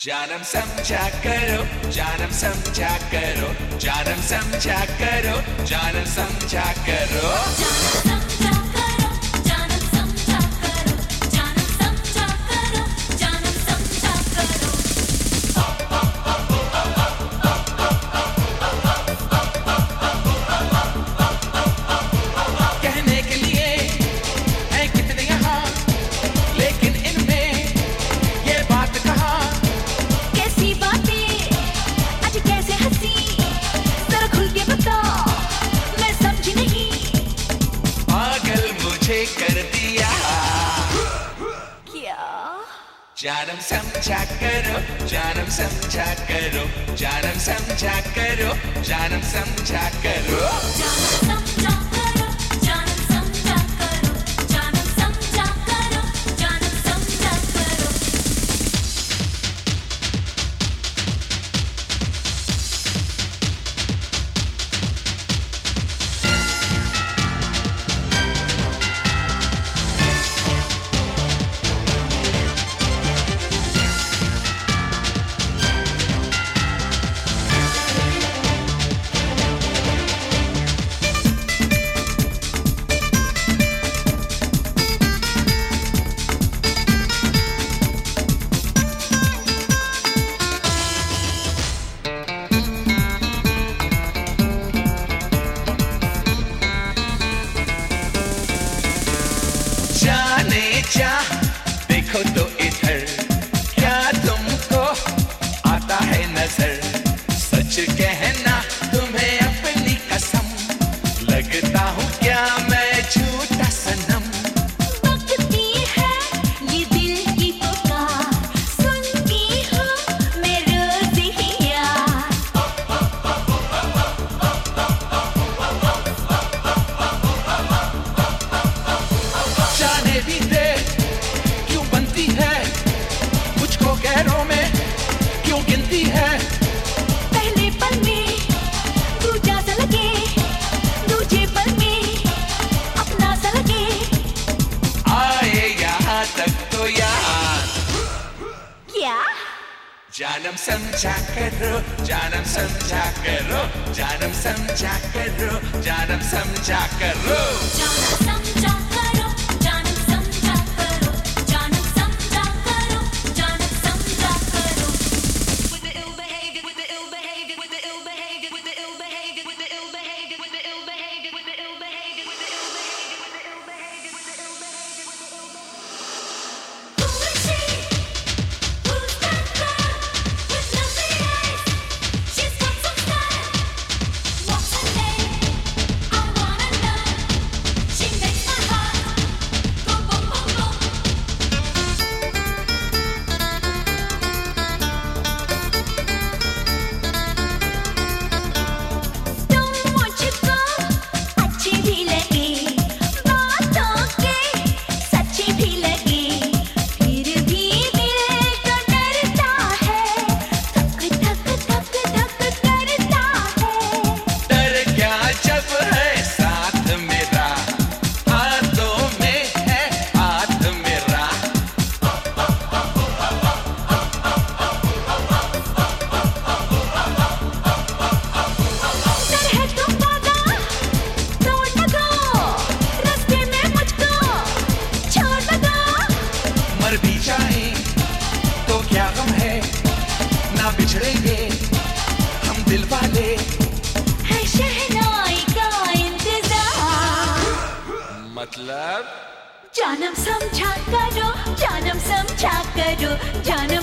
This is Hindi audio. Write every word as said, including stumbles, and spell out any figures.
जानम समझा करो, जानम समझा करो, जानम समझा करो, जानम समझा करो, जानम समझा करो, जानम समझा करो, जानम समझा करो, जानम समझा करो। कहने के लिए है कितने यहाँ, लेकिन इनमें ये बात कहाँ। कैसी बातें आज कैसे हंसी, जरा खुल के बता, मैं समझी नहीं। पागल मुझे कर दिया क्या? जानम समझा करो, जानम समझा करो, जानम समझा करो, जानम समझा करो, जानम समझा करो, जानम समझा करो, जानम समझा करो, जानम समझा करो। जाने जा देखो तो इधर, क्या तुमको आता है नजर। सच कहना तुम्हें अपनी कसम, लगता हूँ क्या मैं झूठा सनम। बकती है ये दिल की पुकार, सुनती हूँ मैं रोज ही यार। जाने भी दे क्यों बनती है, मुझको गैरों में क्यों गिनती है। पहले पल में दूजा सा लगे, दूजे पल में अपना सा लगे। आए यहाँ तक तो यार, क्या? जानम समझा करो, जानम समझा करो, जानम समझा करो, जानम समझा करो, जानम समझा करो, जानम समझा करो, जानम समझा करो, जानम समझा करो। With the ill behavior, with the ill behavior, with the ill behavior, with the ill behavior, with the ill behavior, with the ill behavior, with the ill behavior, with the ill behavior, with the ill behavior, with the ill behavior, with the ill behavior. Who is she? Who's that girl with lovely eyes? She's got some style. What's her name? I wanna know. She makes my heart go boom boom boom. तुम मुझको अच्छी भी लगी, बातों के सच्ची भी लगी, फिर भी दिल तो डरता है, धक धक धक धक करता है। डर क्या जब है साथ मेरा, हाथों में है हाथ मेरा। डर है तो वादा तोड़ न दो, रास्ते में मुझको छोड़ न दो। मर भी जाए तो क्या गम है, ना बिछड़ेंगे हम दिल वाले। है शहनाई का इंतजार, मतलब जानम समझा करो, जानम समझा करो, जानम